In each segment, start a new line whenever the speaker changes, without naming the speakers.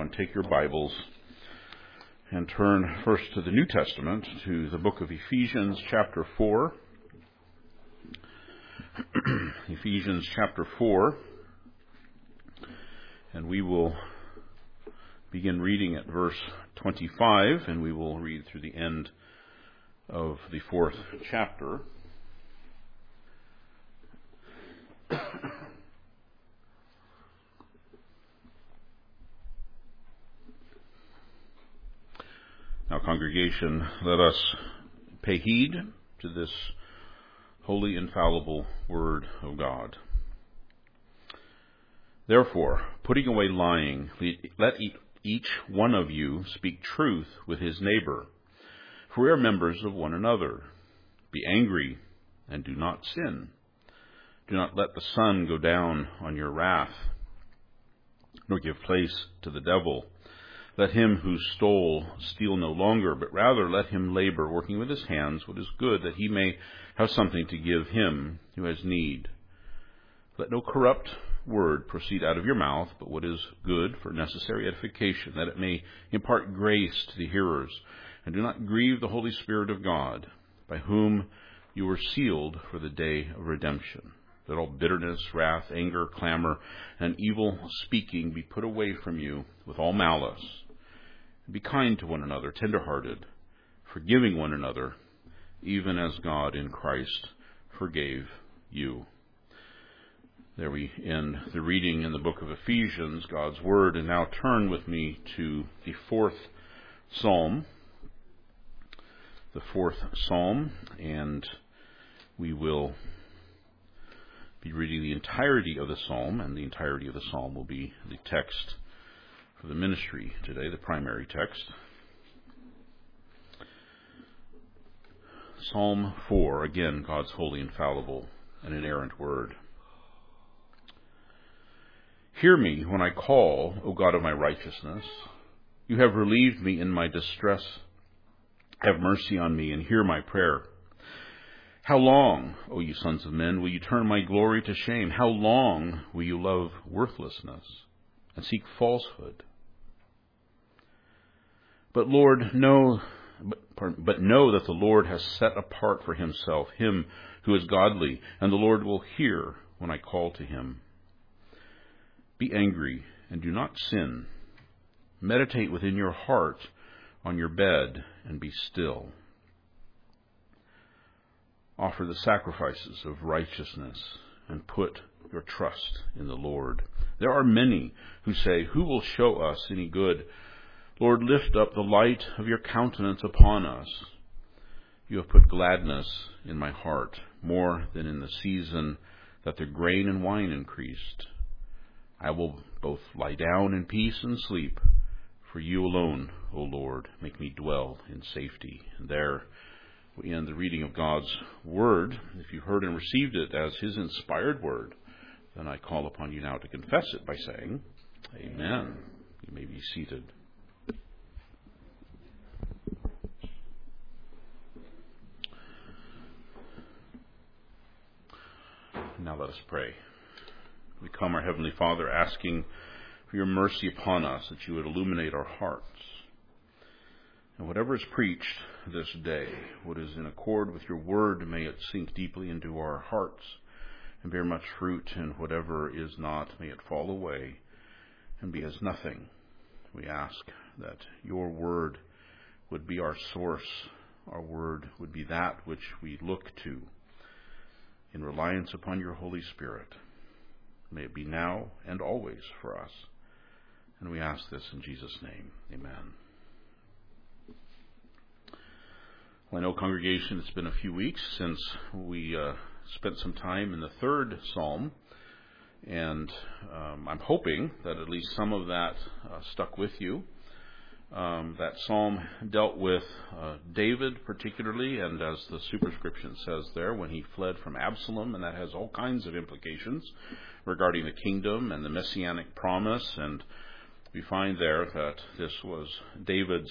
everyone take your Bibles and turn first to the New Testament, to the book of Ephesians chapter 4. Ephesians chapter 4. And we will begin reading at verse 25, and we will read through the end of the fourth chapter. Now, congregation, let us pay heed to this holy, infallible word of God. Therefore, putting away lying, let each one of you speak truth with his neighbor, for we are members of one another. Be angry and do not sin. Do not let the sun go down on your wrath, nor give place to the devil. Let him who stole steal no longer, but rather let him labor, working with his hands what is good, that he may have something to give him who has need. Let no corrupt word proceed out of your mouth, but what is good for necessary edification, that it may impart grace to the hearers. And do not grieve the Holy Spirit of God, by whom you were sealed for the day of redemption. Let all bitterness, wrath, anger, clamor, and evil speaking be put away from you with all malice. Be kind to one another, tender-hearted, forgiving one another, even as God in Christ forgave you. There we end the reading in the book of Ephesians, God's Word. And now turn with me to the fourth psalm. The fourth psalm, and we will be reading the entirety of the psalm, and the entirety of the psalm will be the text for the ministry today, the primary text. Psalm 4, again, God's holy, infallible, and inerrant word. Hear me when I call, O God of my righteousness. You have relieved me in my distress. Have mercy on me and hear my prayer. How long, O you sons of men, will you turn my glory to shame? How long will you love worthlessness and seek falsehood? But know that the Lord has set apart for himself him who is godly, and the Lord will hear when I call to him. Be angry and do not sin. Meditate within your heart on your bed and be still. Offer the sacrifices of righteousness and put your trust in the Lord. There are many who say, who will show us any good? Lord, lift up the light of your countenance upon us. You have put gladness in my heart, more than in the season that the grain and wine increased. I will both lie down in peace and sleep, for you alone, O Lord, make me dwell in safety. And there we end the reading of God's Word. If you heard and received it as His inspired Word, then I call upon you now to confess it by saying, Amen. You may be seated. Now let us pray. We come, our Heavenly Father, asking for your mercy upon us, that you would illuminate our hearts. And whatever is preached this day, what is in accord with your word, may it sink deeply into our hearts and bear much fruit, and whatever is not, may it fall away and be as nothing. We ask that your word would be our source. Our word would be that which we look to in reliance upon your Holy Spirit. May it be now and always for us. And we ask this in Jesus' name. Amen. Well, I know, congregation, it's been a few weeks since we spent some time in the third psalm, and I'm hoping that at least some of that stuck with you. That psalm dealt with David particularly, and as the superscription says there, when he fled from Absalom, and that has all kinds of implications regarding the kingdom and the messianic promise. And we find there that this was David's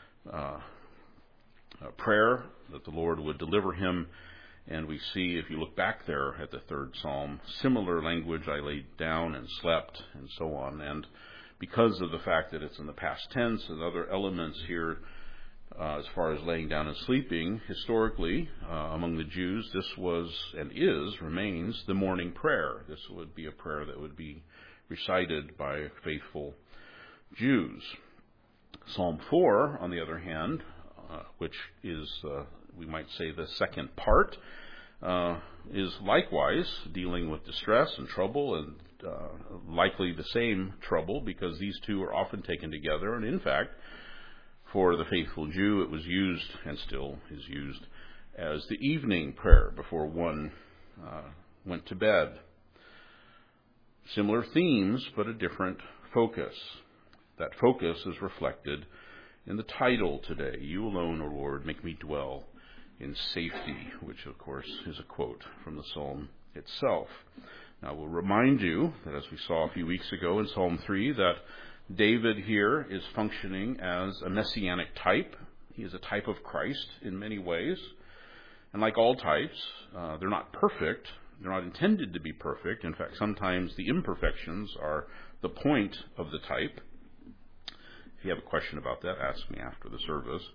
prayer that the Lord would deliver him. And we see, if you look back there at the third psalm, similar language, I laid down and slept, and so on. And because of the fact that it's in the past tense and other elements here as far as laying down and sleeping. Historically, among the Jews, this was and remains the morning prayer. This would be a prayer that would be recited by faithful Jews. Psalm 4, on the other hand, which is, we might say, the second part, is likewise dealing with distress and trouble, and likely the same trouble, because these two are often taken together. And in fact, for the faithful Jew, it was used, and still is used, as the evening prayer before one went to bed. Similar themes, but a different focus. That focus is reflected in the title today, You Alone, O Lord, Make Me Dwell in Safety, which of course is a quote from the psalm itself. Now we'll remind you that, as we saw a few weeks ago in Psalm 3, that David here is functioning as a messianic type. He is a type of Christ in many ways. And like all types, they're not perfect. They're not intended to be perfect. In fact, sometimes the imperfections are the point of the type. If you have a question about that, ask me after the service.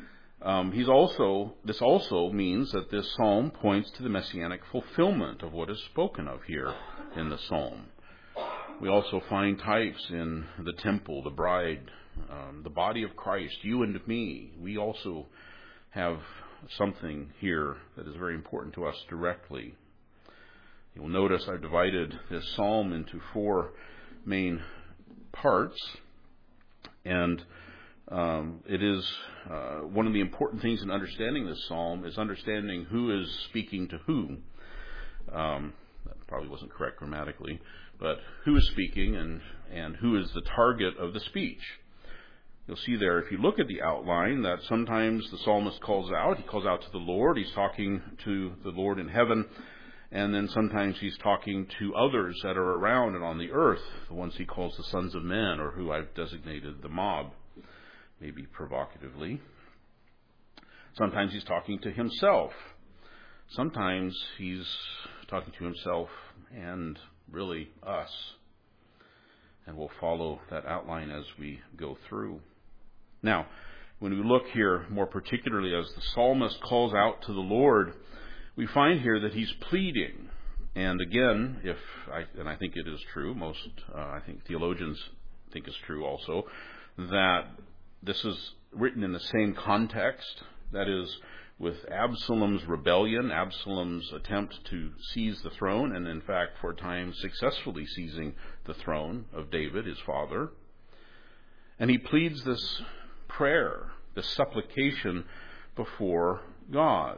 This also means that this psalm points to the messianic fulfillment of what is spoken of here in the psalm. We also find types in the temple, the bride, the body of Christ, you and me. We also have something here that is very important to us directly. You'll notice I've divided this psalm into 4 main parts, and it is one of the important things in understanding this psalm is understanding who is speaking to whom. That probably wasn't correct grammatically, but who is speaking and who is the target of the speech. You'll see there, if you look at the outline, that sometimes the psalmist calls out to the Lord. He's talking to the Lord in heaven, and then sometimes he's talking to others that are around and on the earth, the ones he calls the sons of men, or who I've designated the mob, maybe provocatively. Sometimes he's talking to himself. Sometimes he's talking to himself and really us. And we'll follow that outline as we go through. Now, when we look here more particularly as the psalmist calls out to the Lord, we find here that he's pleading. And again, I think it is true, I think theologians think it's true also, that this is written in the same context, that is, with Absalom's rebellion, Absalom's attempt to seize the throne, and in fact, for a time, successfully seizing the throne of David, his father. And he pleads this prayer, this supplication before God.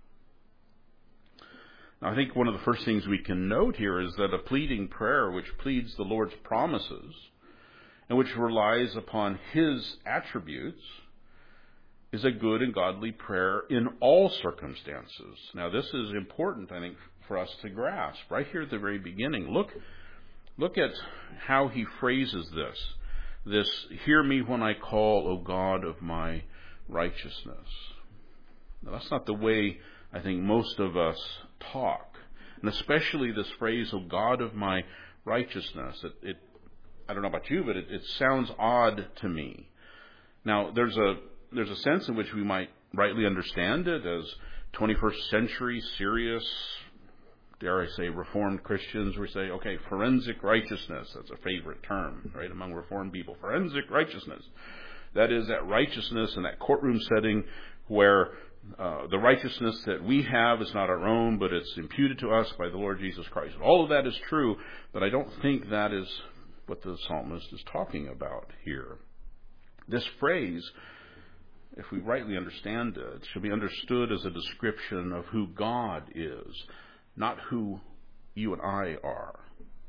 Now, I think one of the first things we can note here is that a pleading prayer which pleads the Lord's promises and which relies upon His attributes is a good and godly prayer in all circumstances. Now, this is important, I think, for us to grasp. Right here at the very beginning, look at how he phrases this, hear me when I call, O God of my righteousness. Now, that's not the way I think most of us talk. And especially this phrase, O God of my righteousness. I don't know about you, but it sounds odd to me. Now, there's a sense in which we might rightly understand it as 21st century serious, dare I say, Reformed Christians. We say, okay, forensic righteousness. That's a favorite term, right, among Reformed people. Forensic righteousness. That is that righteousness in that courtroom setting where the righteousness that we have is not our own, but it's imputed to us by the Lord Jesus Christ. All of that is true, but I don't think that is what the psalmist is talking about here. This phrase, if we rightly understand it, should be understood as a description of who God is, not who you and I are.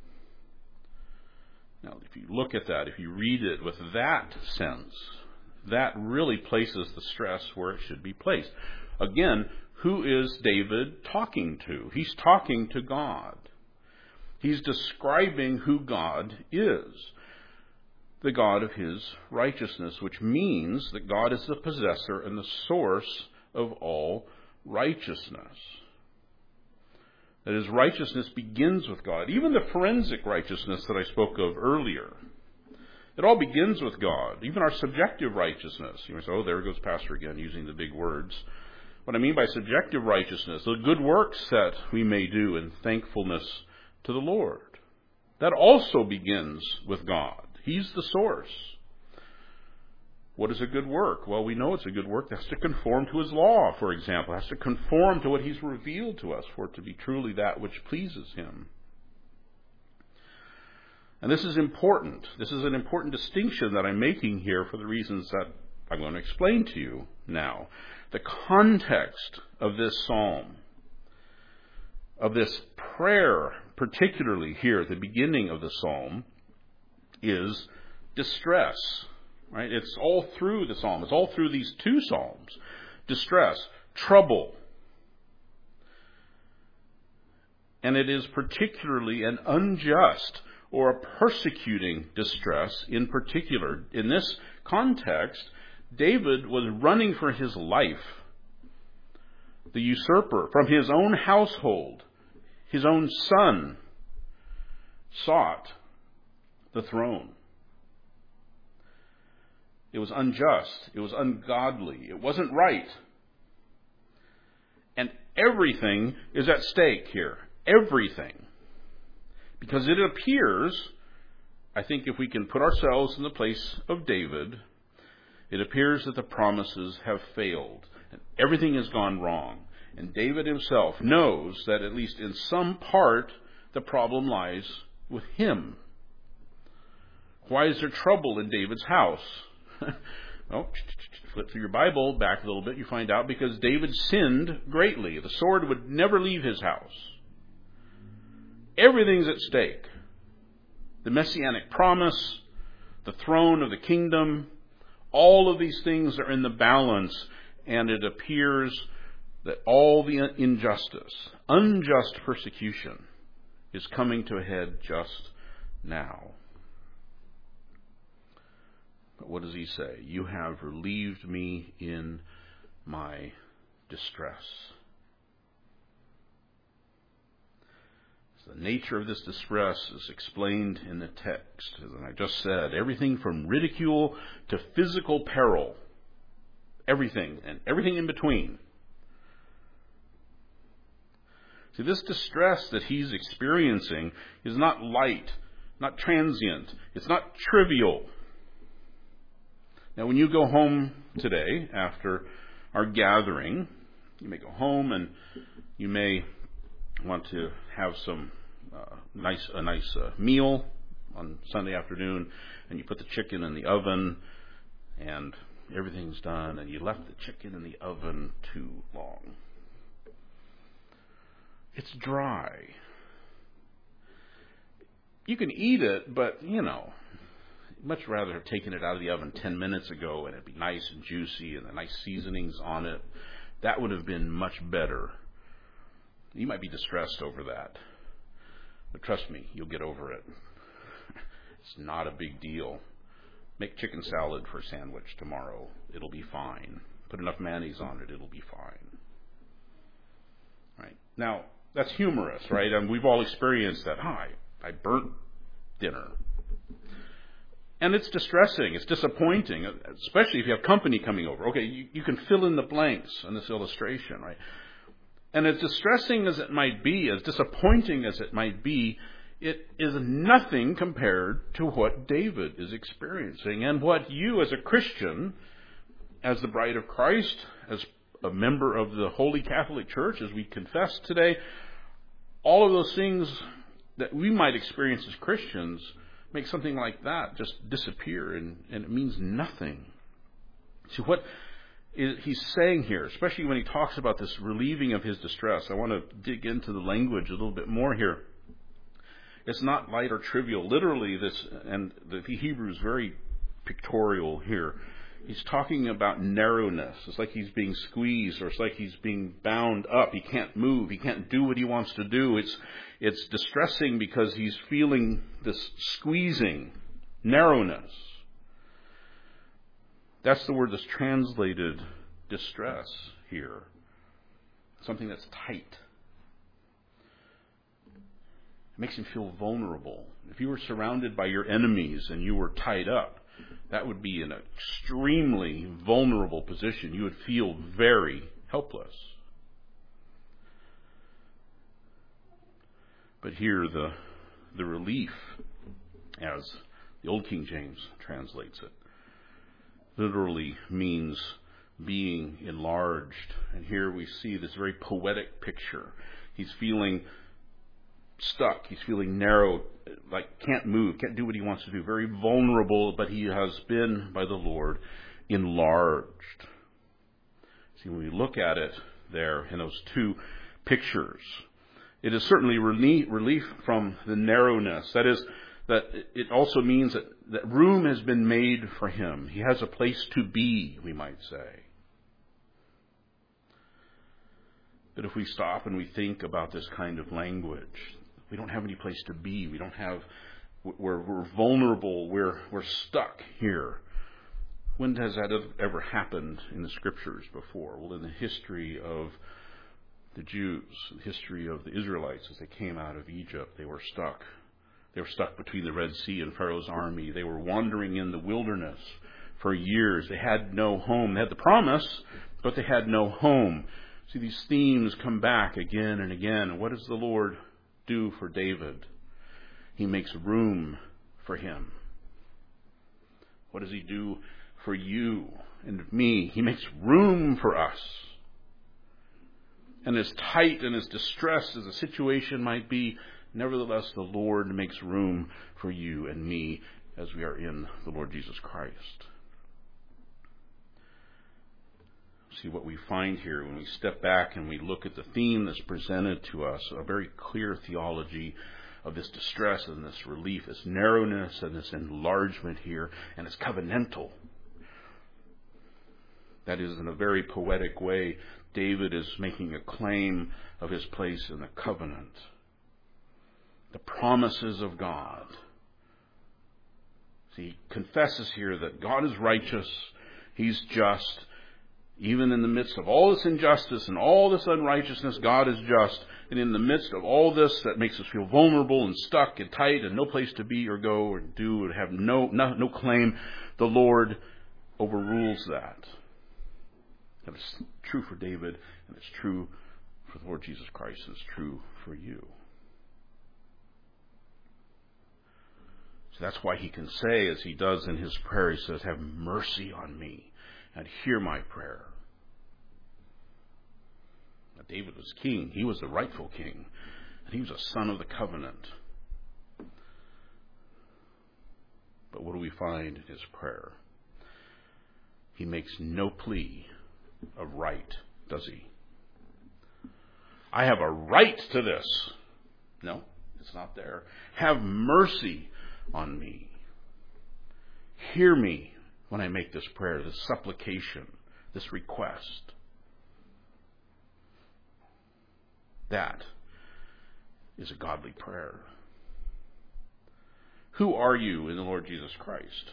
Now, if you look at that, if you read it with that sense, that really places the stress where it should be placed. Again, who is David talking to? He's talking to God. He's describing who God is, the God of his righteousness, which means that God is the possessor and the source of all righteousness. That his righteousness begins with God. Even the forensic righteousness that I spoke of earlier It all begins with God, even our subjective righteousness. You may say, oh, there goes Pastor again, using the big words. What I mean by subjective righteousness, the good works that we may do in thankfulness to the Lord. That also begins with God. He's the source. What is a good work? Well, we know it's a good work that has to conform to His law, for example. It has to conform to what He's revealed to us for it to be truly that which pleases Him. And this is important. This is an important distinction that I'm making here for the reasons that I'm going to explain to you now. The context of this psalm, of this prayer, particularly here at the beginning of the psalm, is distress. Right? It's all through the psalm. It's all through these two psalms. Distress, trouble. And it is particularly an unjust or a persecuting distress in particular. In this context, David was running for his life. The usurper from his own household, his own son, sought the throne. It was unjust. It was ungodly. It wasn't right. And everything is at stake here. Everything. Because it appears, I think if we can put ourselves in the place of David, it appears that the promises have failed. And everything has gone wrong. And David himself knows that at least in some part, the problem lies with him. Why is there trouble in David's house? Well, flip through your Bible back a little bit, you find out because David sinned greatly. The sword would never leave his house. Everything's at stake. The messianic promise, the throne of the kingdom, all of these things are in the balance, and it appears that all the injustice, unjust persecution, is coming to a head just now. But what does he say? You have relieved me in my distress. The nature of this distress is explained in the text. As I just said, everything from ridicule to physical peril. Everything, and everything in between. See, this distress that he's experiencing is not light, not transient. It's not trivial. Now, when you go home today after our gathering, you may go home and you may want to have some a nice meal on Sunday afternoon, and you put the chicken in the oven, and everything's done, and you left the chicken in the oven too long. It's dry. You can eat it, but, much rather have taken it out of the oven 10 minutes ago and it'd be nice and juicy and the nice seasonings on it. That would have been much better. You might be distressed over that. But trust me, you'll get over it. It's not a big deal. Make chicken salad for a sandwich tomorrow. It'll be fine. Put enough mayonnaise on it. It'll be fine. Right? Now, that's humorous, right? And we've all experienced that. I burnt dinner. And it's distressing. It's disappointing, especially if you have company coming over. Okay, you can fill in the blanks on this illustration, right? And as distressing as it might be, as disappointing as it might be, it is nothing compared to what David is experiencing and what you as a Christian, as the bride of Christ, as a member of the Holy Catholic Church, as we confess today, all of those things that we might experience as Christians make something like that just disappear, and it means nothing. See, what he's saying here, especially when he talks about this relieving of his distress, I want to dig into the language a little bit more here. It's not light or trivial. Literally, the Hebrew is very pictorial here. He's talking about narrowness. It's like he's being squeezed, or it's like he's being bound up. He can't move. He can't do what he wants to do. It's distressing because he's feeling this squeezing, narrowness. That's the word that's translated distress here. Something that's tight. makes him feel vulnerable. If you were surrounded by your enemies and you were tied up, that would be an extremely vulnerable position. You would feel very helpless. But here the relief, as the Old King James translates it, literally means being enlarged. And here we see this very poetic picture. He's feeling stuck. He's feeling narrow, like can't move, can't do what he wants to do. Very vulnerable, but he has been, by the Lord, enlarged. See, when we look at it there in those two pictures, it is certainly relief from the narrowness. That is, that it also means that room has been made for him. He has a place to be, we might say. But if we stop and we think about this kind of language, we don't have any place to be. We don't have, we're vulnerable. We're stuck here. When has that ever happened in the Scriptures before? Well, in the history of the Jews, the history of the Israelites as they came out of Egypt, they were stuck. They were stuck between the Red Sea and Pharaoh's army. They were wandering in the wilderness for years. They had no home. They had the promise, but they had no home. See, these themes come back again and again. And what does the Lord do for David? He makes room for him. What does he do for you and me? He makes room for us. And as tight and as distressed as the situation might be, nevertheless, the Lord makes room for you and me as we are in the Lord Jesus Christ. See, what we find here when we step back and we look at the theme that's presented to us, a very clear theology of this distress and this relief, this narrowness and this enlargement here, and it's covenantal. That is, in a very poetic way, David is making a claim of his place in the covenant. The promises of God. See, he confesses here that God is righteous, He's just. Even in the midst of all this injustice and all this unrighteousness, God is just. And in the midst of all this that makes us feel vulnerable and stuck and tight and no place to be or go or do or have no claim, the Lord overrules that. And it's true for David, and it's true for the Lord Jesus Christ, and it's true for you. So that's why he can say, as he does in his prayer, he says, "Have mercy on me and hear my prayer." Now, David was king. He was the rightful king. And he was a son of the covenant. But what do we find in his prayer? He makes no plea of right, does he? I have a right to this. No, it's not there. Have mercy on me. Hear me when I make this prayer, this supplication, this request. That is a godly prayer. Who are you in the Lord Jesus Christ?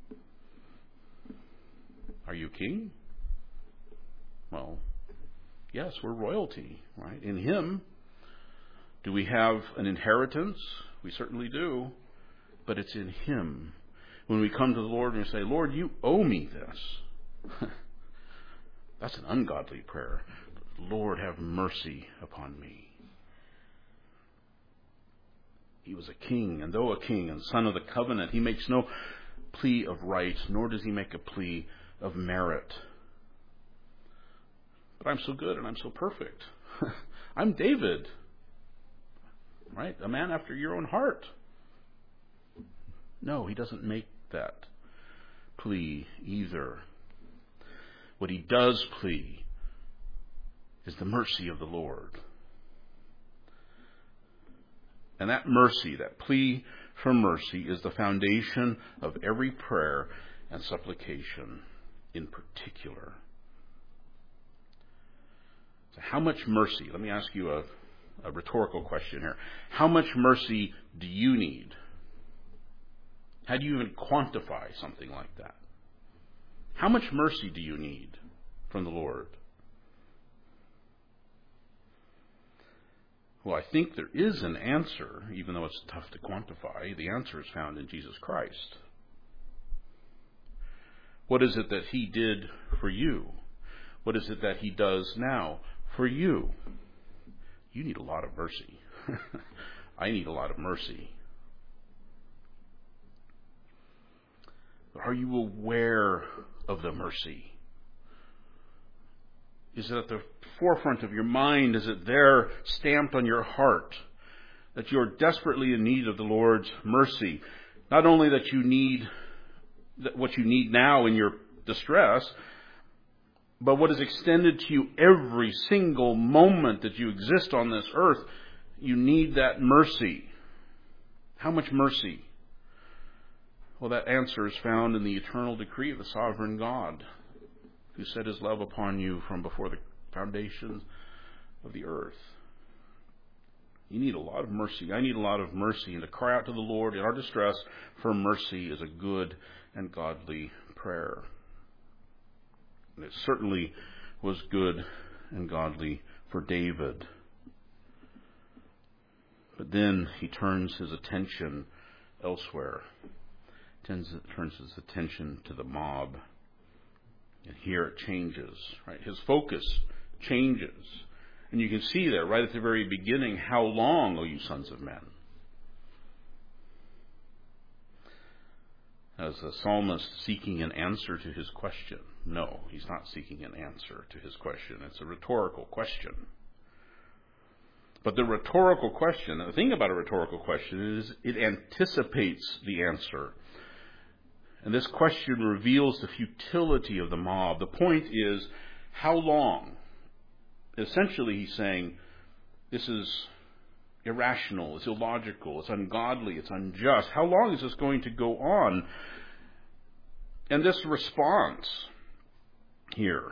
Are you king? Well, yes, we're royalty, right? In Him. Do we have an inheritance? We certainly do. But it's in Him. When we come to the Lord and we say, "Lord, you owe me this." That's an ungodly prayer. "Lord, have mercy upon me." He was a king, and though a king and son of the covenant, he makes no plea of right, nor does he make a plea of merit. But I'm so good and I'm so perfect. I'm David, right? A man after your own heart. No, he doesn't make that plea either. What he does plea is the mercy of the Lord. And that mercy, that plea for mercy, is the foundation of every prayer and supplication in particular. So how much mercy? Let me ask you a rhetorical question here. How much mercy do you need? How do you even quantify something like that? How much mercy do you need from the Lord? Well, I think there is an answer, even though it's tough to quantify. The answer is found in Jesus Christ. What is it that he did for you? What is it that he does now for you? You need a lot of mercy. I need a lot of mercy. But are you aware of the mercy? Is it at the forefront of your mind? Is it there stamped on your heart that you're desperately in need of the Lord's mercy? Not only that you need what you need now in your distress, but what is extended to you every single moment that you exist on this earth. You need that mercy. How much mercy? Well, that answer is found in the eternal decree of the sovereign God, who set his love upon you from before the foundations of the earth. You need a lot of mercy. I need a lot of mercy. And to cry out to the Lord in our distress for mercy is a good and godly prayer. And it certainly was good and godly for David. But then he turns his attention elsewhere. Turns his attention to the mob. And here it changes, right? His focus changes. And you can see there, right at the very beginning, how long, O you sons of men? As the psalmist seeking an answer to his question. No, he's not seeking an answer to his question. It's a rhetorical question. But the rhetorical question, the thing about a rhetorical question is it anticipates the answer. And this question reveals the futility of the mob. The point is, how long? Essentially, he's saying, this is irrational, it's illogical, it's ungodly, it's unjust. How long is this going to go on? And this response here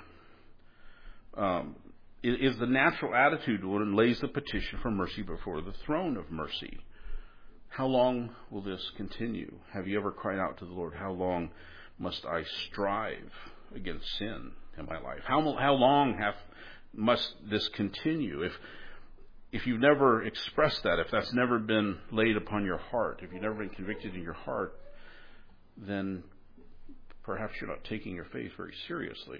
is the natural attitude when it lays the petition for mercy before the throne of mercy. How long will this continue? Have you ever cried out to the Lord, how long must I strive against sin in my life? How long must this continue? If you've never expressed that, if that's never been laid upon your heart, if you've never been convicted in your heart, then perhaps you're not taking your faith very seriously.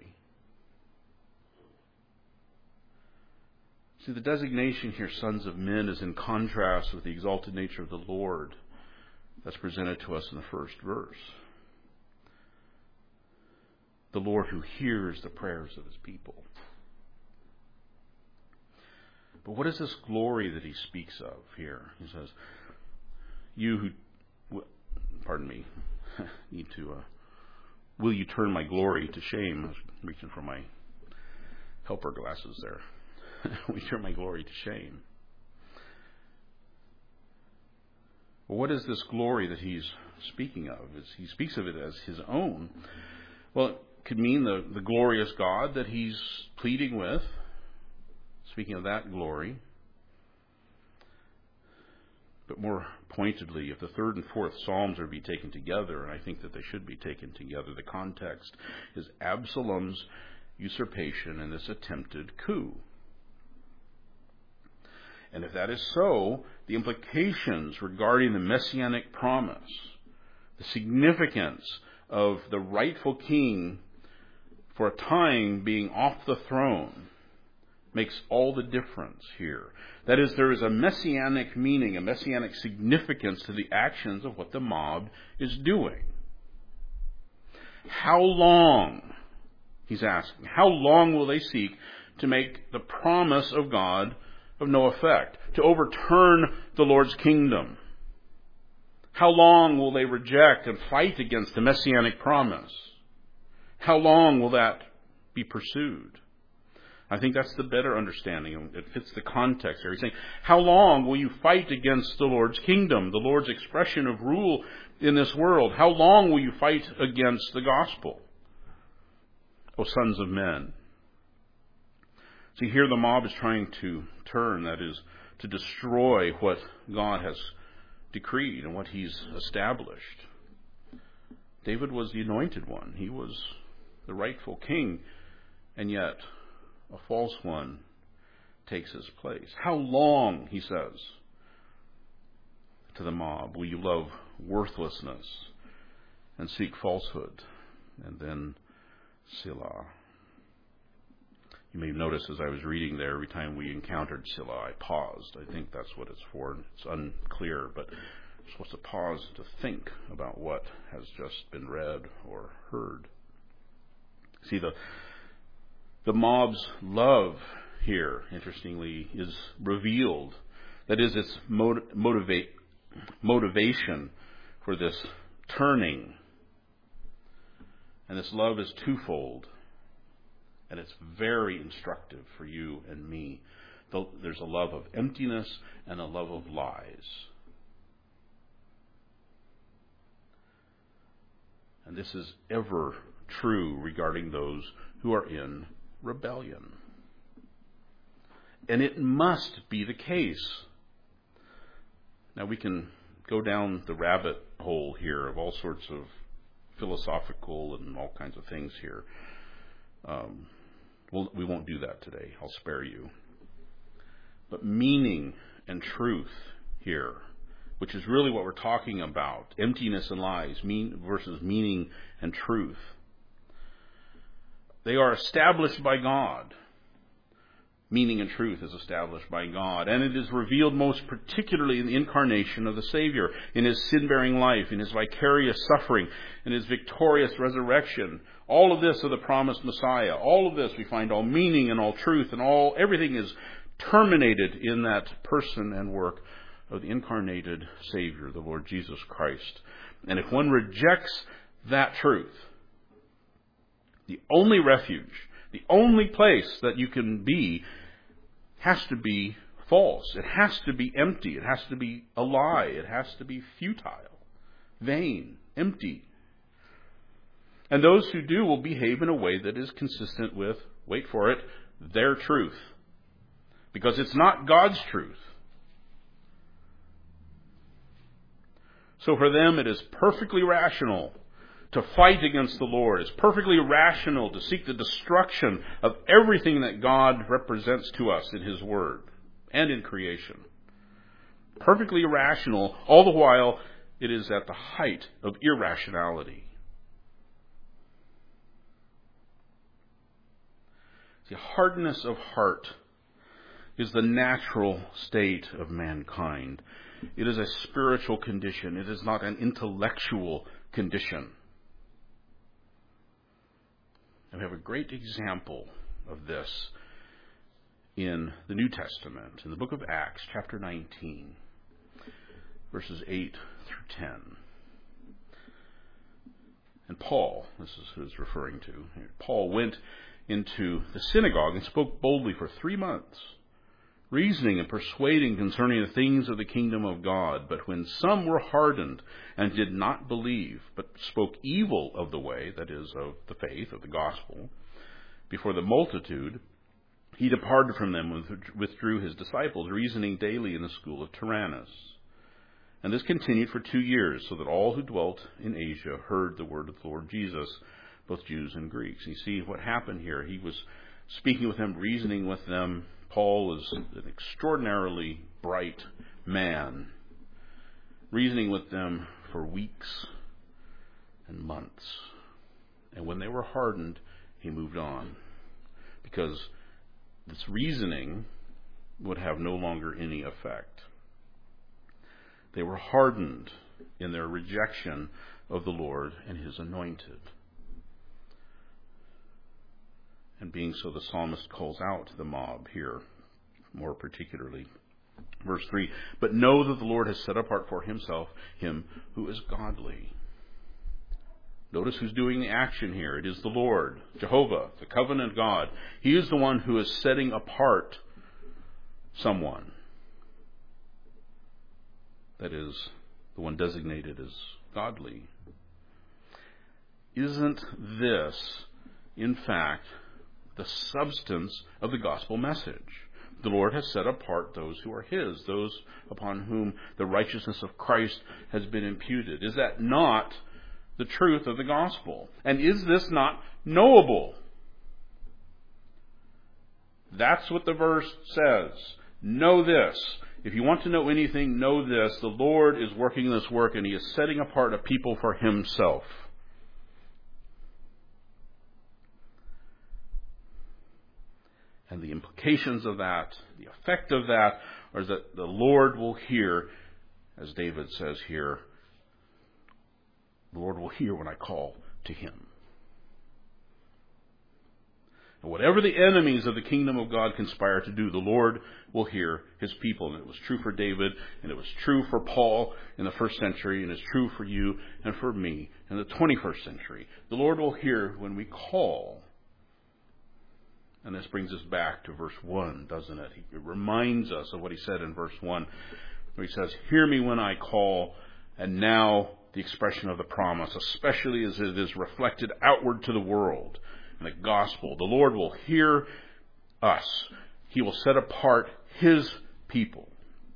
See, the designation here, sons of men, is in contrast with the exalted nature of the Lord that's presented to us in the first verse. The Lord who hears the prayers of his people. But what is this glory that he speaks of here? He says, you who, need to, will you turn my glory to shame? I was reaching for my helper glasses there. Will you turn my glory to shame? Well, what is this glory that he's speaking of? He speaks of it as his own. Well, it could mean the glorious God that he's pleading with. Speaking of that glory. But more pointedly, if the third and fourth Psalms are to be taken together, and I think that they should be taken together, the context is Absalom's usurpation and this attempted coup. And if that is so, the implications regarding the messianic promise, the significance of the rightful king for a time being off the throne, makes all the difference here. That is, there is a messianic meaning, a messianic significance to the actions of what the mob is doing. How long, he's asking, how long will they seek to make the promise of God of no effect, to overturn the Lord's kingdom? How long will they reject and fight against the messianic promise? How long will that be pursued? I think that's the better understanding. It fits the context here. He's saying, how long will you fight against the Lord's kingdom, the Lord's expression of rule in this world? How long will you fight against the gospel, O sons of men? See, here the mob is trying to turn, that is, to destroy what God has decreed and what he's established. David was the anointed one. He was the rightful king, and yet a false one takes his place. How long, he says to the mob, will you love worthlessness and seek falsehood? And then Selah. You may notice as I was reading there, every time we encountered Selah, I paused. I think that's what it's for. It's unclear, but we're supposed to pause to think about what has just been read or heard. See, the mob's love here, interestingly, is revealed. That is, its motivation for this turning. And this love is twofold. And it's very instructive for you and me. There's a love of emptiness and a love of lies. And this is ever true regarding those who are in rebellion. And it must be the case. Now we can go down the rabbit hole here of all sorts of philosophical and all kinds of things here. We won't do that today. I'll spare you. But meaning and truth here, which is really what we're talking about, emptiness and lies, versus meaning and truth. They are established by God. Meaning and truth is established by God. And it is revealed most particularly in the incarnation of the Savior, in his sin-bearing life, in his vicarious suffering, in his victorious resurrection. All of this of the promised Messiah. All of this we find all meaning and all truth and everything is terminated in that person and work of the incarnated Savior, the Lord Jesus Christ. And if one rejects that truth, the only refuge, the only place that you can be has to be false. It has to be empty. It has to be a lie. It has to be futile, vain, empty. And those who do will behave in a way that is consistent with, wait for it, their truth. Because it's not God's truth. So for them it is perfectly rational to fight against the Lord. It's perfectly rational to seek the destruction of everything that God represents to us in his word and in creation. Perfectly rational, all the while it is at the height of irrationality. See, hardness of heart is the natural state of mankind. It is a spiritual condition. It is not an intellectual condition. And we have a great example of this in the New Testament, in the book of Acts, chapter 19, verses 8 through 10. And Paul, this is who it's referring to, Paul went into the synagogue and spoke boldly for 3 months, reasoning and persuading concerning the things of the kingdom of God. But when some were hardened and did not believe, but spoke evil of the way, that is, of the faith, of the gospel, before the multitude, he departed from them and withdrew his disciples, reasoning daily in the school of Tyrannus. And this continued for 2 years, so that all who dwelt in Asia heard the word of the Lord Jesus, both Jews and Greeks. You see what happened here. He was speaking with them, reasoning with them. Paul is an extraordinarily bright man, reasoning with them for weeks and months. And when they were hardened, he moved on, because this reasoning would have no longer any effect. They were hardened in their rejection of the Lord and his anointed. And being so, the psalmist calls out the mob here, more particularly. Verse 3, but know that the Lord has set apart for himself him who is godly. Notice who's doing the action here. It is the Lord, Jehovah, the covenant God. He is the one who is setting apart someone. That is, the one designated as godly. Isn't this, in fact, the substance of the gospel message? The Lord has set apart those who are his, those upon whom the righteousness of Christ has been imputed. Is that not the truth of the gospel? And is this not knowable? That's what the verse says. Know this. If you want to know anything, know this. The Lord is working this work, and He is setting apart a people for Himself. And the implications of that, the effect of that, are that the Lord will hear, as David says here, the Lord will hear when I call to Him. And whatever the enemies of the kingdom of God conspire to do, the Lord will hear His people. And it was true for David, and it was true for Paul in the first century, and it's true for you and for me in the 21st century. The Lord will hear when we call. And this brings us back to verse 1, doesn't it? It reminds us of what He said in verse 1, where He says, hear me when I call, and now the expression of the promise, especially as it is reflected outward to the world in the gospel. The Lord will hear us. He will set apart His people.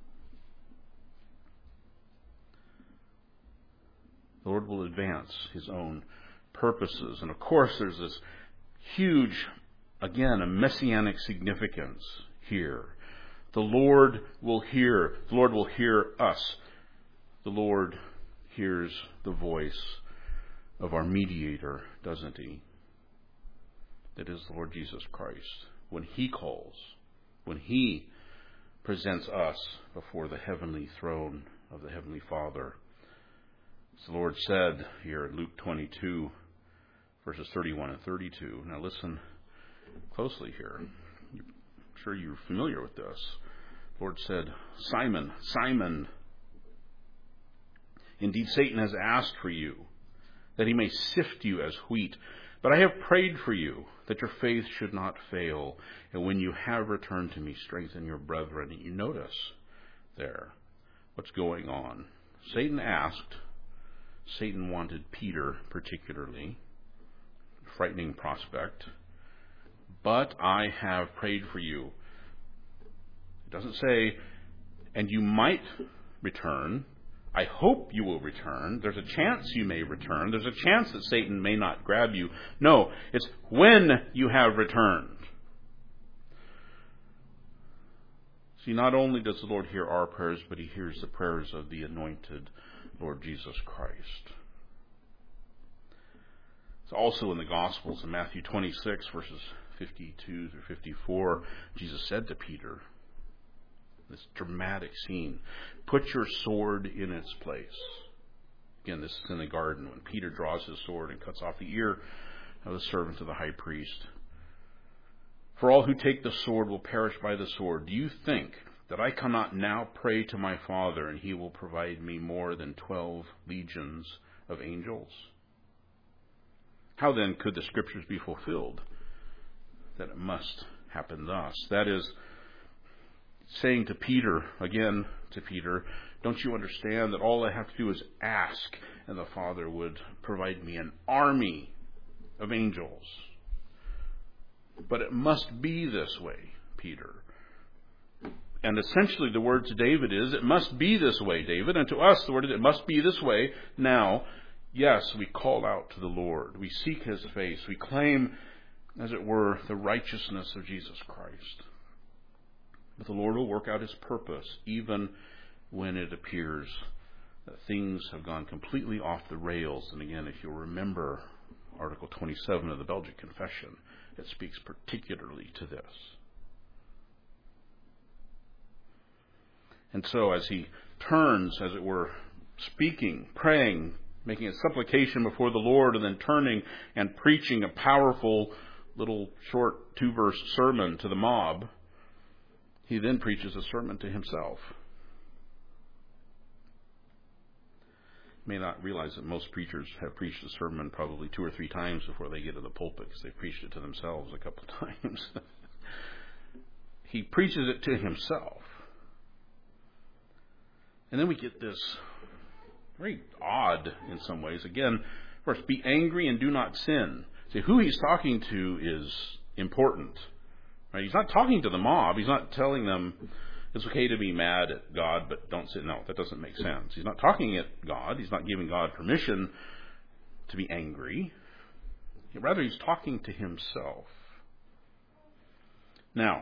The Lord will advance His own purposes. And of course, there's this huge, again, a messianic significance here. The Lord will hear. The Lord will hear us. The Lord hears the voice of our mediator, doesn't He? That is the Lord Jesus Christ. When He calls, when He presents us before the heavenly throne of the Heavenly Father. As the Lord said here in Luke 22, verses 31 and 32. Now listen closely here. I'm sure you're familiar with this. The Lord said, Simon, Simon, indeed Satan has asked for you, that he may sift you as wheat. But I have prayed for you, that your faith should not fail. And when you have returned to me, strengthen your brethren. And you notice there what's going on. Satan asked. Satan wanted Peter particularly. Frightening prospect. But I have prayed for you. It doesn't say, and you might return. I hope you will return. There's a chance you may return. There's a chance that Satan may not grab you. No, it's when you have returned. See, not only does the Lord hear our prayers, but He hears the prayers of the anointed Lord Jesus Christ. It's also in the Gospels in Matthew 26, verses 52 through 54, Jesus said to Peter, this dramatic scene, put your sword in its place. Again, this is in the garden when Peter draws his sword and cuts off the ear of the servant of the high priest. For all who take the sword will perish by the sword. Do you think that I cannot now pray to my Father, and He will provide me more than 12 legions of angels? How then could the Scriptures be fulfilled? That it must happen thus. That is, saying to Peter, again to Peter, don't you understand that all I have to do is ask, and the Father would provide me an army of angels? But it must be this way, Peter. And essentially the word to David is, it must be this way, David. And to us the word is, it must be this way. Now, yes, we call out to the Lord. We seek His face. We claim, as it were, the righteousness of Jesus Christ. But the Lord will work out His purpose, even when it appears that things have gone completely off the rails. And again, if you'll remember Article 27 of the Belgic Confession, it speaks particularly to this. And so as he turns, as it were, speaking, praying, making a supplication before the Lord, and then turning and preaching a powerful little short 2-verse sermon to the mob, he then preaches a sermon to himself. You may not realize that most preachers have preached a sermon probably 2 or 3 times before they get to the pulpit, because they've preached it to themselves a couple of times. He preaches it to himself. And then we get this very odd, in some ways. Again, first, be angry and do not sin. See, who he's talking to is important. Right? He's not talking to the mob. He's not telling them it's okay to be mad at God, but don't sin. No, that doesn't make sense. He's not talking at God. He's not giving God permission to be angry. Rather, he's talking to himself. Now,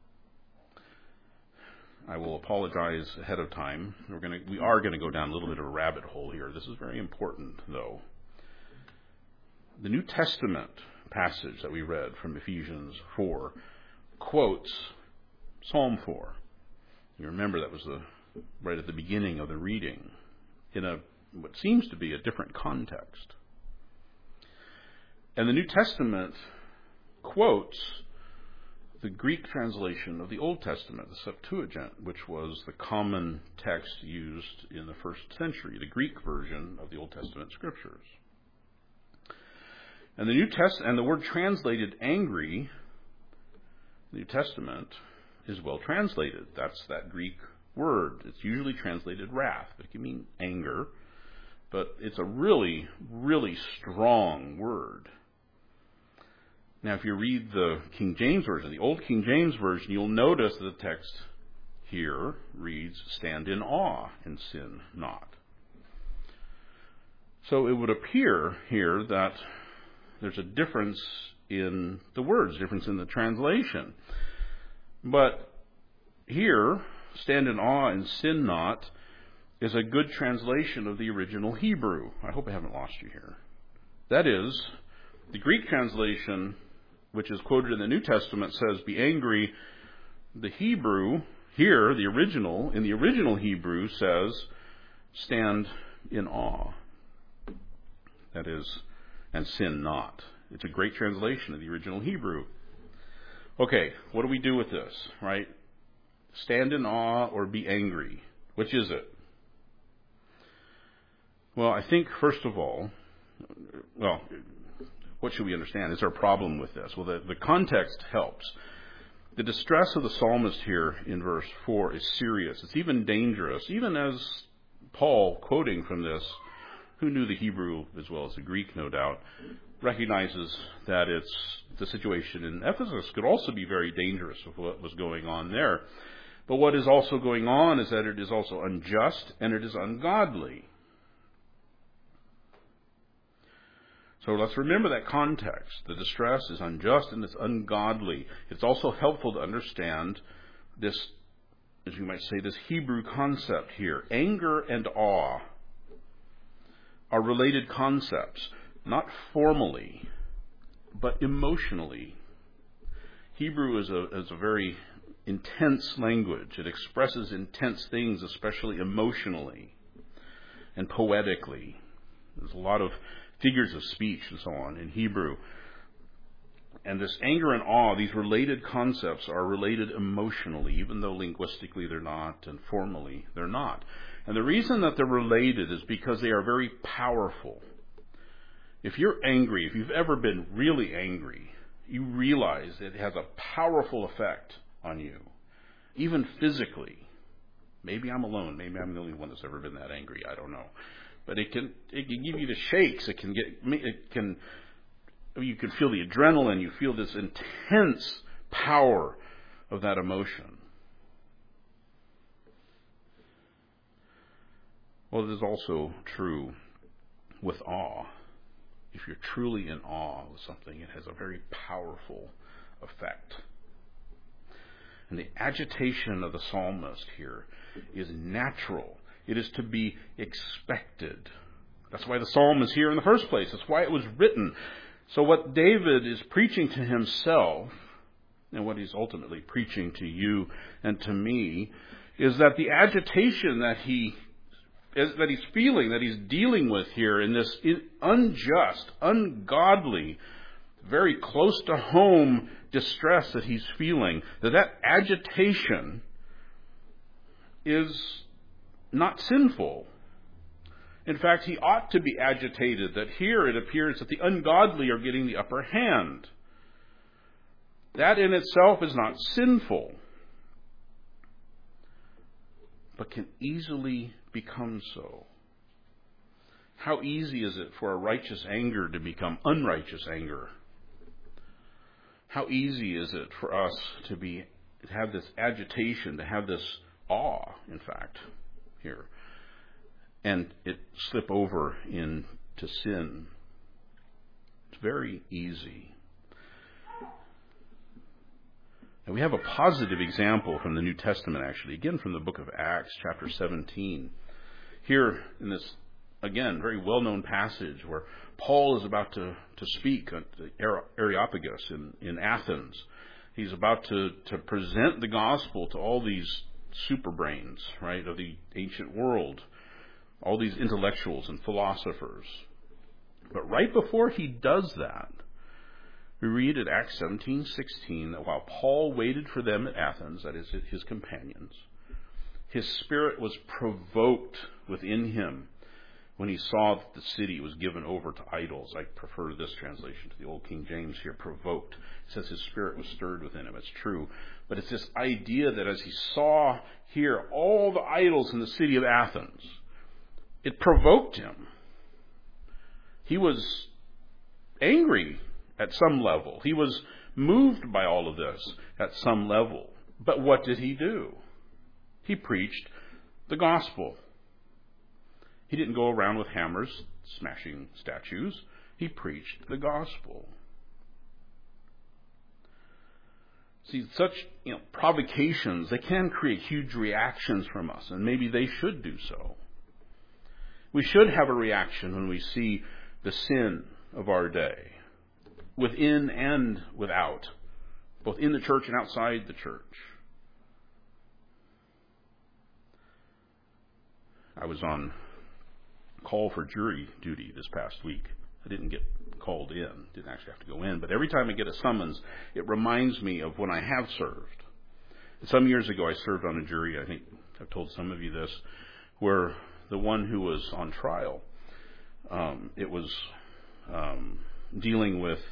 I will apologize ahead of time. We are going to go down a little bit of a rabbit hole here. This is very important, though. The New Testament passage that we read from Ephesians 4 quotes Psalm 4. You remember that was right at the beginning of the reading in what seems to be a different context. And the New Testament quotes the Greek translation of the Old Testament, the Septuagint, which was the common text used in the first century, the Greek version of the Old Testament scriptures. And the word translated angry, the New Testament, is well translated. That's that Greek word. It's usually translated wrath. It can mean anger, but it's a really, really strong word. Now, if you read the King James Version, the Old King James Version, you'll notice that the text here reads, "Stand in awe and sin not." So it would appear here that there's a difference in the words, difference in the translation. But here, "stand in awe and sin not," is a good translation of the original Hebrew. I hope I haven't lost you here. That is, the Greek translation, which is quoted in the New Testament, says, "Be angry." The Hebrew here, in the original Hebrew says, "Stand in awe." That is, and sin not. It's a great translation of the original Hebrew. Okay, what do we do with this, right? Stand in awe or be angry? Which is it? Well, I think, first of all, what should we understand? Is there a problem with this? Well, the context helps. The distress of the psalmist here in verse 4 is serious. It's even dangerous. Even as Paul, quoting from this, who knew the Hebrew as well as the Greek, no doubt, recognizes that the situation in Ephesus could also be very dangerous with what was going on there. But what is also going on is that it is also unjust and it is ungodly. So let's remember that context. The distress is unjust and it's ungodly. It's also helpful to understand this, as you might say, this Hebrew concept here. Anger and awe are related concepts, not formally, but emotionally. Hebrew is a very intense language. It expresses intense things, especially emotionally and poetically. There's a lot of figures of speech and so on in Hebrew. And this anger and awe, these related concepts are related emotionally, even though linguistically they're not and formally they're not. And the reason that they're related is because they are very powerful. If you're angry, if you've ever been really angry, you realize it has a powerful effect on you, even physically. Maybe I'm alone. Maybe I'm the only one that's ever been that angry. I don't know. But it can give you the shakes. You can feel the adrenaline. You feel this intense power of that emotion. Well, it is also true with awe. If you're truly in awe of something, it has a very powerful effect. And the agitation of the psalmist here is natural. It is to be expected. That's why the psalm is here in the first place. That's why it was written. So what David is preaching to himself, and what he's ultimately preaching to you and to me, is that the agitation that he's feeling, that he's dealing with here in this unjust, ungodly, very close to home distress that he's feeling, that agitation is not sinful. In fact, he ought to be agitated that here it appears that the ungodly are getting the upper hand. That in itself is not sinful, but can easily become so. How easy is it for a righteous anger to become unrighteous anger? How easy is it for us to have this agitation, to have this awe, in fact, here, and it slip over into sin? It's very easy. And we have a positive example from the New Testament, actually, again from the book of Acts, chapter 17. Here in this, again, very well-known passage where Paul is about to speak at the Areopagus in Athens. He's about to present the gospel to all these super brains, right, of the ancient world, all these intellectuals and philosophers. But right before he does that, we read at Acts 17:16 that while Paul waited for them at Athens, that is, his companions, his spirit was provoked within him when he saw that the city was given over to idols. I prefer this translation to the Old King James here, provoked. It says his spirit was stirred within him. It's true. But it's this idea that as he saw here all the idols in the city of Athens, it provoked him. He was angry at some level. He was moved by all of this at some level. But what did he do? He preached the gospel. He didn't go around with hammers smashing statues. He preached the gospel. See, such provocations, they can create huge reactions from us, and maybe they should do so. We should have a reaction when we see the sin of our day, within and without, both in the church and outside the church. I was on call for jury duty this past week. I didn't get called in, didn't actually have to go in, but every time I get a summons, it reminds me of when I have served. And some years ago, I served on a jury, I think I've told some of you this, where the one who was on trial, it was dealing with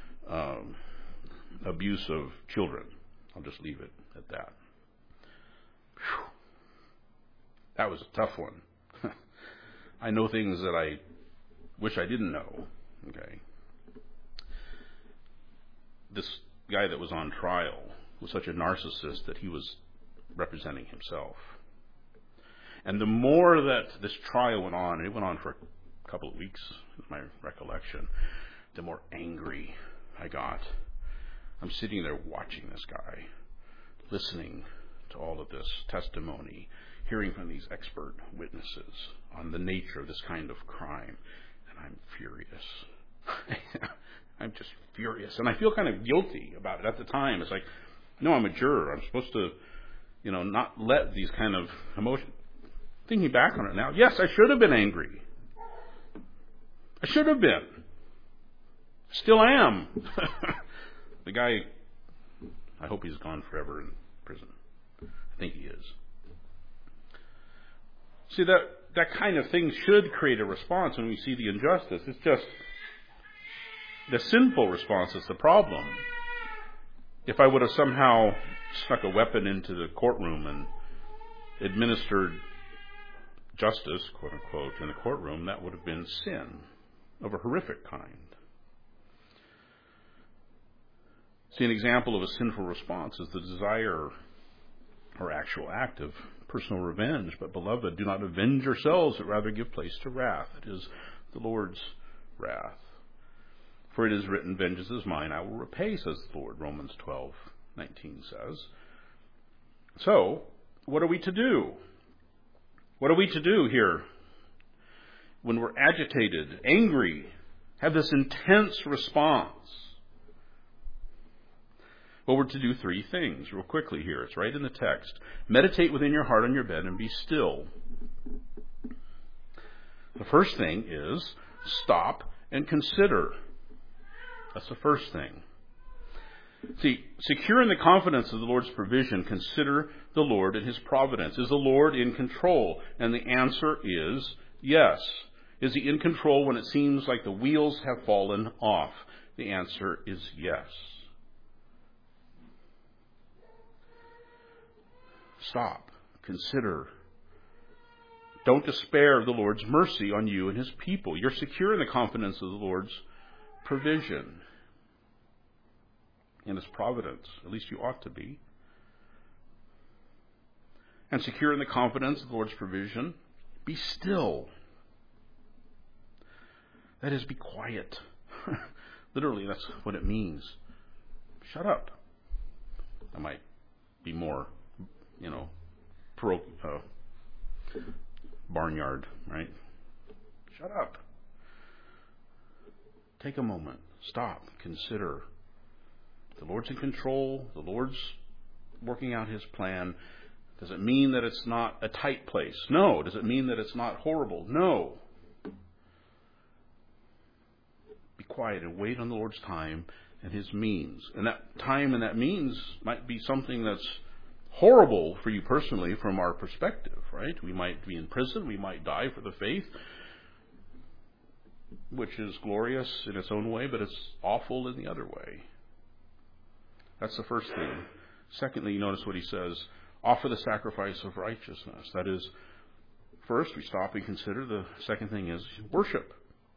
abuse of children. I'll just leave it at that. Whew. That was a tough one. I know things that I wish I didn't know. Okay. This guy that was on trial was such a narcissist that he was representing himself. And the more that this trial went on, and it went on for a couple of weeks, is my recollection, the more angry I got. I'm sitting there watching this guy, listening to all of this testimony, hearing from these expert witnesses on the nature of this kind of crime, and I'm furious. I'm just furious, and I feel kind of guilty about it at the time. It's like, no, I'm a juror. I'm supposed to, not let these kind of emotions. Thinking back on it now, yes, I should have been angry. I should have been. Still am. The guy, I hope he's gone forever in prison. I think he is. See, that kind of thing should create a response when we see the injustice. It's just the sinful response is the problem. If I would have somehow snuck a weapon into the courtroom and administered justice, quote unquote, in the courtroom, that would have been sin of a horrific kind. See, an example of a sinful response is the desire or actual act of personal revenge. But, beloved, do not avenge yourselves, but rather give place to wrath. It is the Lord's wrath. For it is written, vengeance is mine, I will repay, says the Lord, Romans 12:19 says. So, what are we to do? What are we to do here when we're agitated, angry, have this intense response? Well, we're to do three things real quickly here. It's right in the text. Meditate within your heart on your bed and be still. The first thing is stop and consider. That's the first thing. See, secure in the confidence of the Lord's provision, consider the Lord and His providence. Is the Lord in control? And the answer is yes. Is He in control when it seems like the wheels have fallen off? The answer is yes. Stop. Consider. Don't despair of the Lord's mercy on you and His people. You're secure in the confidence of the Lord's provision and His providence. At least you ought to be. And secure in the confidence of the Lord's provision, be still. That is, be quiet. Literally, that's what it means. Shut up. I might be more, barnyard, right? Shut up. Take a moment. Stop. Consider. The Lord's in control. The Lord's working out His plan. Does it mean that it's not a tight place? No. Does it mean that it's not horrible? No. Be quiet and wait on the Lord's time and His means. And that time and that means might be something that's horrible for you personally from our perspective, right? We might be in prison. We might die for the faith, which is glorious in its own way, but it's awful in the other way. That's the first thing. Secondly, you notice what he says, offer the sacrifice of righteousness. That is, first we stop and consider. The second thing is worship.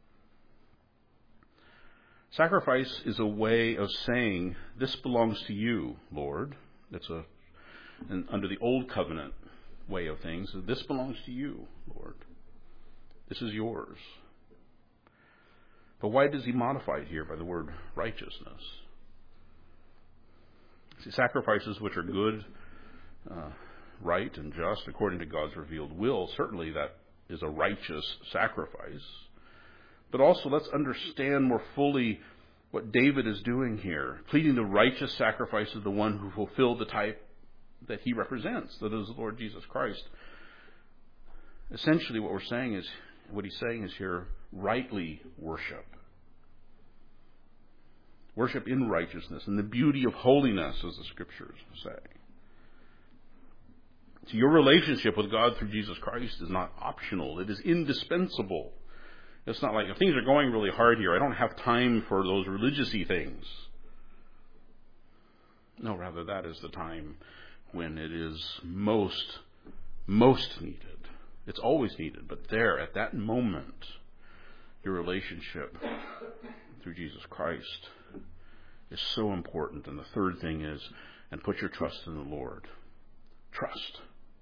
Sacrifice is a way of saying, this belongs to you, Lord. And under the old covenant way of things, this belongs to you, Lord. This is yours. But why does he modify it here by the word righteousness? See, sacrifices which are good, right, and just according to God's revealed will, certainly that is a righteous sacrifice. But also let's understand more fully what David is doing here, pleading the righteous sacrifice of the one who fulfilled the type that he represents, that is the Lord Jesus Christ. Essentially what he's saying is here, rightly worship. Worship in righteousness and the beauty of holiness, as the Scriptures say. So your relationship with God through Jesus Christ is not optional. It is indispensable. It's not like, if things are going really hard here, I don't have time for those religious-y things. No, rather that is the time when it is most needed. It's always needed, but there, at that moment, your relationship through Jesus Christ is so important. And the third thing is, and put your trust in the Lord. Trust.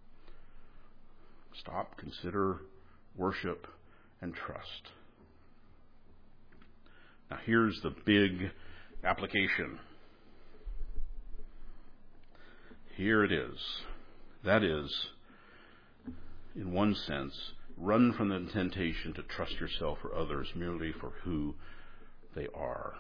Stop, consider, worship, and trust. Now here's the big application. Here it is. That is, in one sense, run from the temptation to trust yourself or others merely for who they are.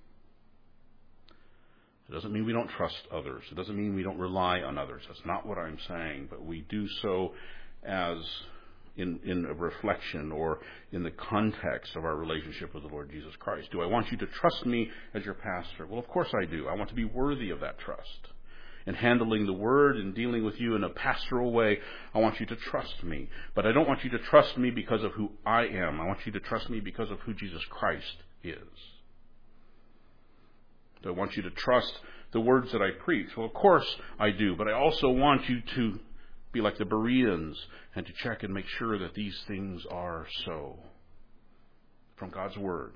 It doesn't mean we don't trust others. It doesn't mean we don't rely on others. That's not what I'm saying. But we do so as in a reflection or in the context of our relationship with the Lord Jesus Christ. Do I want you to trust me as your pastor? Well, of course I do. I want to be worthy of that trust. In handling the word and dealing with you in a pastoral way, I want you to trust me. But I don't want you to trust me because of who I am. I want you to trust me because of who Jesus Christ is. Do I want you to trust the words that I preach? Well, of course I do. But I also want you to be like the Bereans and to check and make sure that these things are so from God's Word.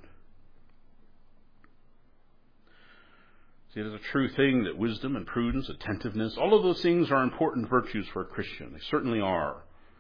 See, it is a true thing that wisdom and prudence, attentiveness, all of those things are important virtues for a Christian. They certainly are.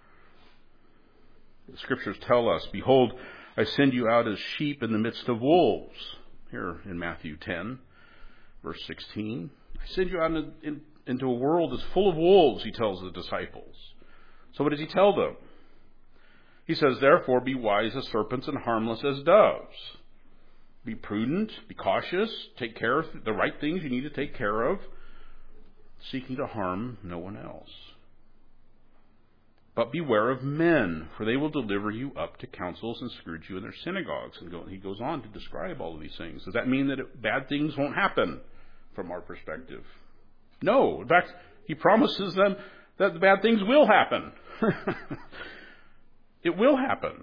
The Scriptures tell us, behold, I send you out as sheep in the midst of wolves. Here in Matthew 10, verse 16. I send you out into a world that's full of wolves, he tells the disciples. So what does he tell them? He says, therefore, be wise as serpents and harmless as doves. Be prudent, be cautious, take care of the right things you need to take care of, seeking to harm no one else. But beware of men, for they will deliver you up to councils and scourge you in their synagogues. And he goes on to describe all of these things. Does that mean that bad things won't happen from our perspective? No. In fact, he promises them that the bad things will happen. It will happen.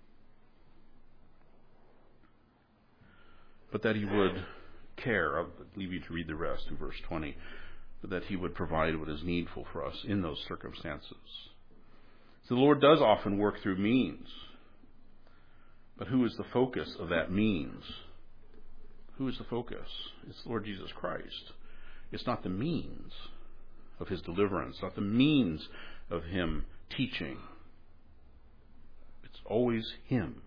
But that he would care. I'll leave you to read the rest in verse 20. But that he would provide what is needful for us in those circumstances. So the Lord does often work through means. But who is the focus of that means? Who is the focus? It's the Lord Jesus Christ. It's not the means of his deliverance, not the means of him teaching. It's always him.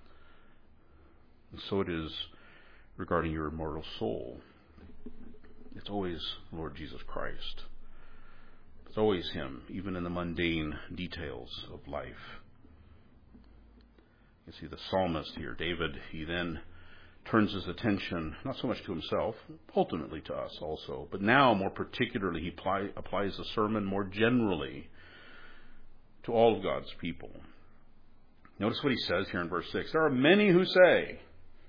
And so it is regarding your immortal soul. It's always Lord Jesus Christ. It's always Him, even in the mundane details of life. You see the psalmist here, David, he then turns his attention not so much to himself, ultimately to us also, but now more particularly he applies the sermon more generally to all of God's people. Notice what he says here in verse 6. There are many who say,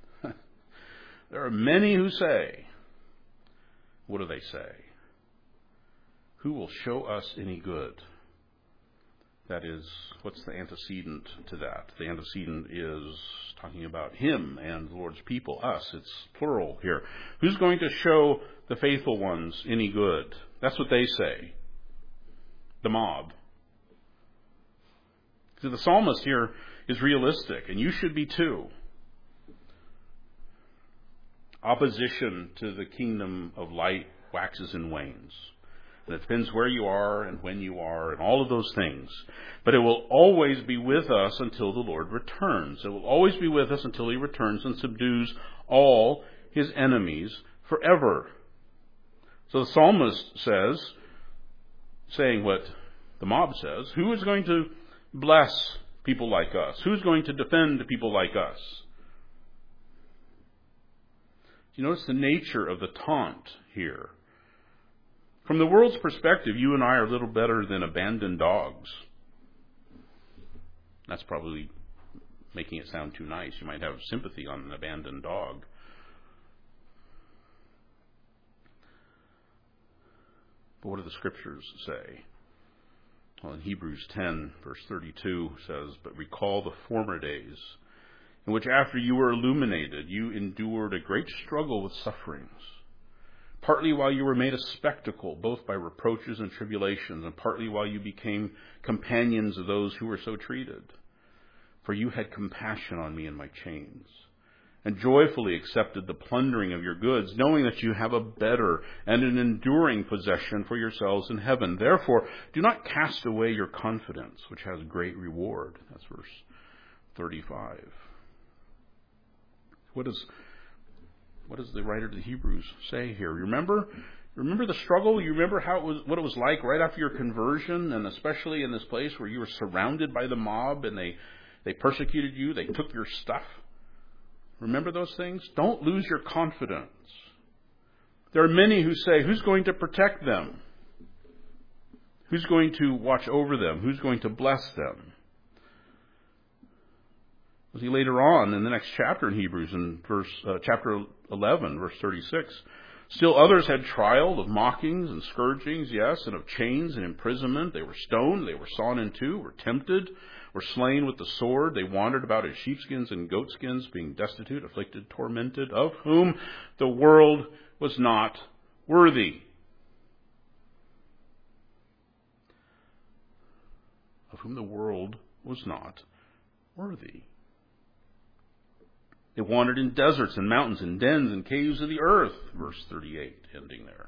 what do they say? Who will show us any good? That is, what's the antecedent to that? The antecedent is talking about Him and the Lord's people, us. It's plural here. Who's going to show the faithful ones any good? That's what they say. The mob. So the psalmist here is realistic, and you should be too. Opposition to the kingdom of light waxes and wanes. And it depends where you are and when you are and all of those things. But it will always be with us until the Lord returns. It will always be with us until He returns and subdues all His enemies forever. So the psalmist says, saying what the mob says, who is going to bless people like us? Who's going to defend people like us? You notice the nature of the taunt here. From the world's perspective, you and I are little better than abandoned dogs. That's probably making it sound too nice. You might have sympathy on an abandoned dog. But what do the Scriptures say? Well, in Hebrews 10, verse 32 says, "But recall the former days, in which after you were illuminated, you endured a great struggle with sufferings, partly while you were made a spectacle, both by reproaches and tribulations, and partly while you became companions of those who were so treated. For you had compassion on me in my chains, and joyfully accepted the plundering of your goods, knowing that you have a better and an enduring possession for yourselves in heaven. Therefore, do not cast away your confidence, which has great reward." That's verse 35. What does the writer to the Hebrews say here? Remember the struggle? You remember what it was like right after your conversion, and especially in this place where you were surrounded by the mob and they persecuted you, they took your stuff? Remember those things? Don't lose your confidence. There are many who say, who's going to protect them? Who's going to watch over them? Who's going to bless them? See, later on in the next chapter in Hebrews, in chapter 11, verse 36, still others had trial of mockings and scourgings, yes, and of chains and imprisonment. They were stoned, they were sawn in two, were tempted, were slain with the sword. They wandered about in sheepskins and goatskins, being destitute, afflicted, tormented, of whom the world was not worthy. Of whom the world was not worthy. They wandered in deserts and mountains and dens and caves of the earth. Verse 38, ending there.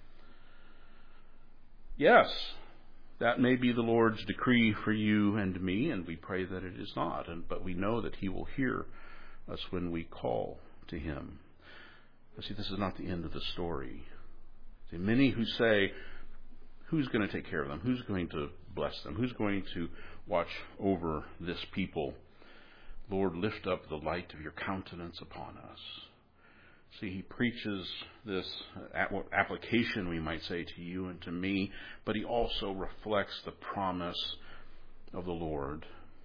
Yes, that may be the Lord's decree for you and me, and we pray that it is not. But we know that He will hear us when we call to Him. But see, this is not the end of the story. See, many who say, who's going to take care of them? Who's going to bless them? Who's going to watch over this people? Lord, lift up the light of your countenance upon us. See, he preaches this application, we might say, to you and to me, but he also reflects the promise of the Lord.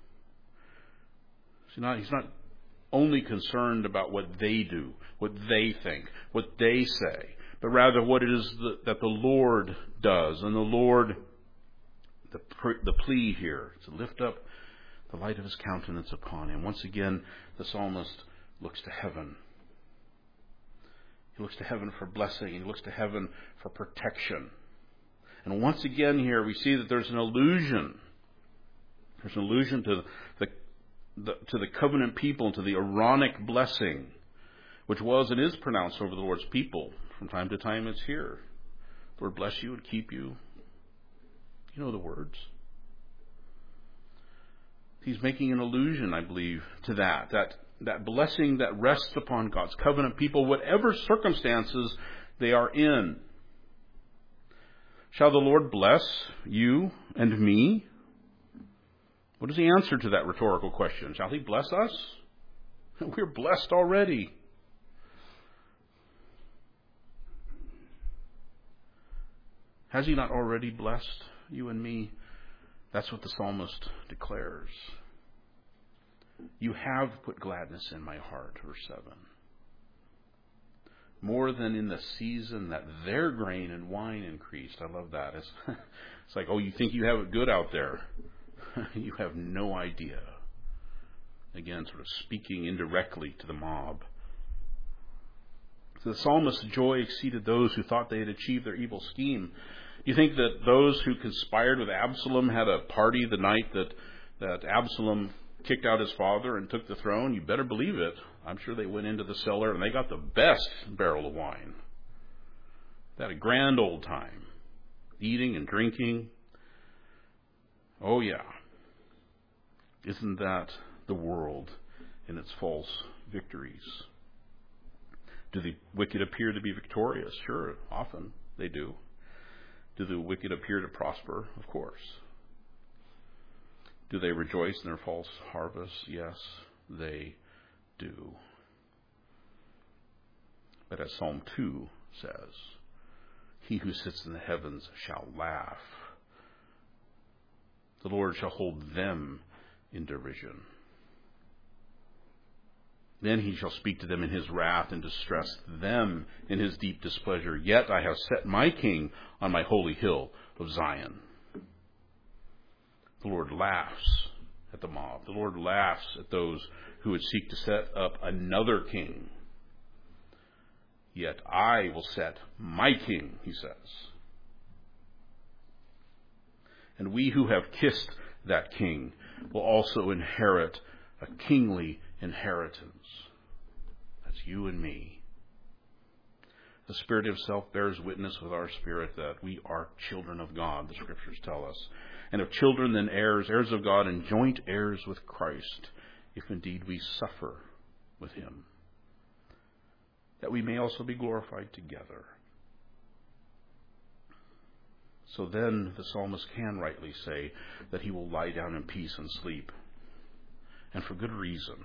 See, he's not only concerned about what they do, what they think, what they say, but rather what it is that the Lord does. And the Lord, the plea here, to lift up the light of his countenance upon him. Once again, the psalmist looks to heaven. He looks to heaven for blessing. He looks to heaven for protection. And once again here we see that there's an allusion. There's an allusion to the covenant people, to the Aaronic blessing, which was and is pronounced over the Lord's people. From time to time it's here. Lord bless you and keep you. You know the words. He's making an allusion, I believe, to that blessing that rests upon God's covenant people, whatever circumstances they are in. Shall the Lord bless you and me? What is the answer to that rhetorical question? Shall he bless us? We're blessed already. Has he not already blessed you and me? That's what the psalmist declares. You have put gladness in my heart, verse 7. More than in the season that their grain and wine increased. I love that. It's like, oh, you think you have it good out there. You have no idea. Again, sort of speaking indirectly to the mob. So the psalmist's joy exceeded those who thought they had achieved their evil scheme. You think that those who conspired with Absalom had a party the night that Absalom kicked out his father and took the throne? You better believe it. I'm sure they went into the cellar and they got the best barrel of wine. They had a grand old time, eating and drinking. Oh yeah. Isn't that the world in its false victories? Do the wicked appear to be victorious? Sure, often they do. Do the wicked appear to prosper? Of course. Do they rejoice in their false harvests? Yes, they do. But as Psalm 2 says, he who sits in the heavens shall laugh. The Lord shall hold them in derision. Then he shall speak to them in his wrath and distress them in his deep displeasure. Yet I have set my king on my holy hill of Zion. The Lord laughs at the mob. The Lord laughs at those who would seek to set up another king. Yet I will set my king, he says. And we who have kissed that king will also inherit a kingly inheritance. That's you and me. The Spirit Himself bears witness with our spirit that we are children of God, the Scriptures tell us. And if children, then heirs, heirs of God, and joint heirs with Christ, if indeed we suffer with Him, that we may also be glorified together. So then the psalmist can rightly say that he will lie down in peace and sleep. And for good reason.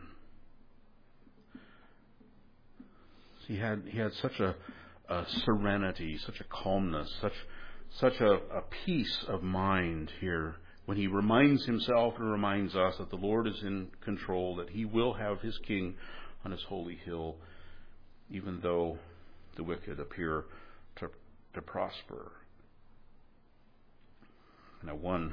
He had such a serenity, such a calmness, such a peace of mind here when he reminds himself and reminds us that the Lord is in control, that he will have his king on his holy hill, even though the wicked appear to prosper. Now, one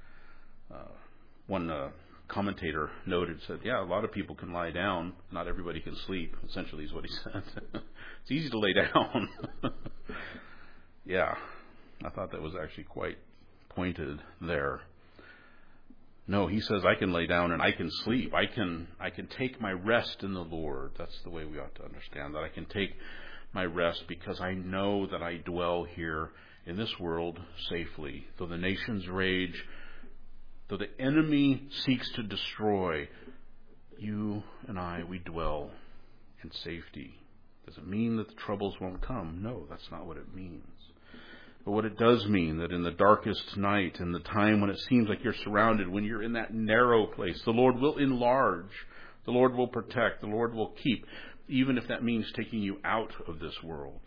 commentator noted, said, yeah, a lot of people can lie down. Not everybody can sleep, essentially is what he said. It's easy to lay down. Yeah, I thought that was actually quite pointed there. No, he says, I can lay down and I can sleep. I can take my rest in the Lord. That's the way we ought to understand that. I can take my rest because I know that I dwell here in this world safely. Though the nations rage, though the enemy seeks to destroy, you and I, we dwell in safety. Does it mean that the troubles won't come? No, that's not what it means. But what it does mean, that in the darkest night, in the time when it seems like you're surrounded, when you're in that narrow place, the Lord will enlarge, the Lord will protect, the Lord will keep, even if that means taking you out of this world.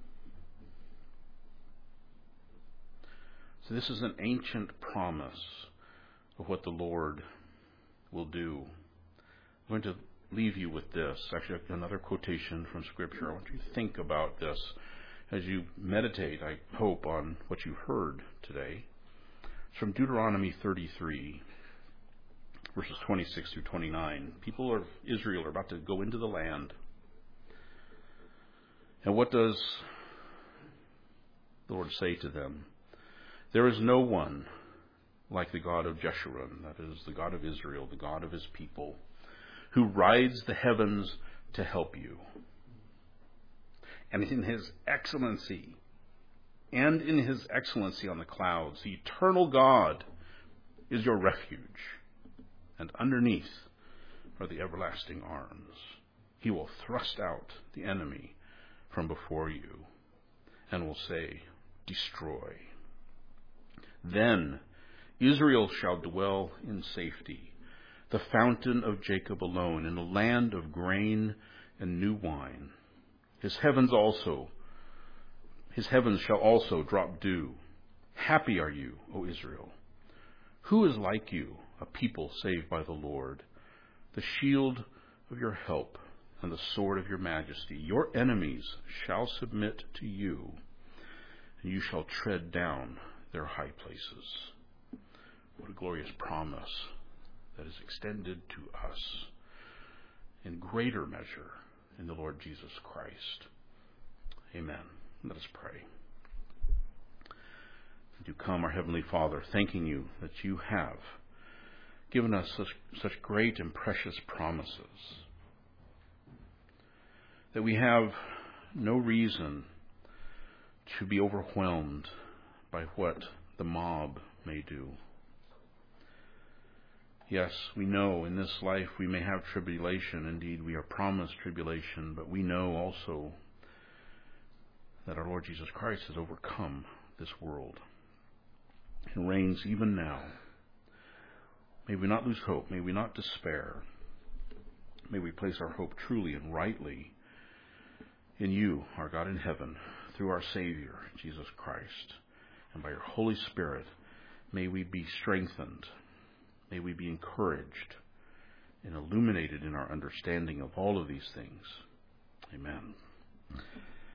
So this is an ancient promise of what the Lord will do. I'm going to leave you with this. Actually, another quotation from Scripture. I want you to think about this as you meditate, I hope, on what you heard today. It's from Deuteronomy 33, verses 26 through 29. People of Israel are about to go into the land. And what does the Lord say to them? There is no one like the God of Jeshurun, that is, the God of Israel, the God of his people, who rides the heavens to help you. And in his excellency on the clouds, the eternal God is your refuge, and underneath are the everlasting arms. He will thrust out the enemy from before you. and will say, destroy. Then Israel shall dwell in safety, the fountain of Jacob alone, in a land of grain and new wine. His heavens shall also drop dew. Happy are you, O Israel. Who is like you, a people saved by the Lord, the shield of your help and the sword of your majesty? Your enemies shall submit to you, and you shall tread down their high places. What a glorious promise that is extended to us in greater measure in the Lord Jesus Christ. Amen. Let us pray. Do come, our Heavenly Father, thanking you that you have given us such great and precious promises, that we have no reason to be overwhelmed by what the mob may do. Yes, we know in this life we may have tribulation. Indeed, we are promised tribulation, but we know also that our Lord Jesus Christ has overcome this world and reigns even now. May we not lose hope. May we not despair. May we place our hope truly and rightly in you, our God in heaven, through our Savior, Jesus Christ. And by your Holy Spirit, may we be strengthened. May we be encouraged and illuminated in our understanding of all of these things. Amen.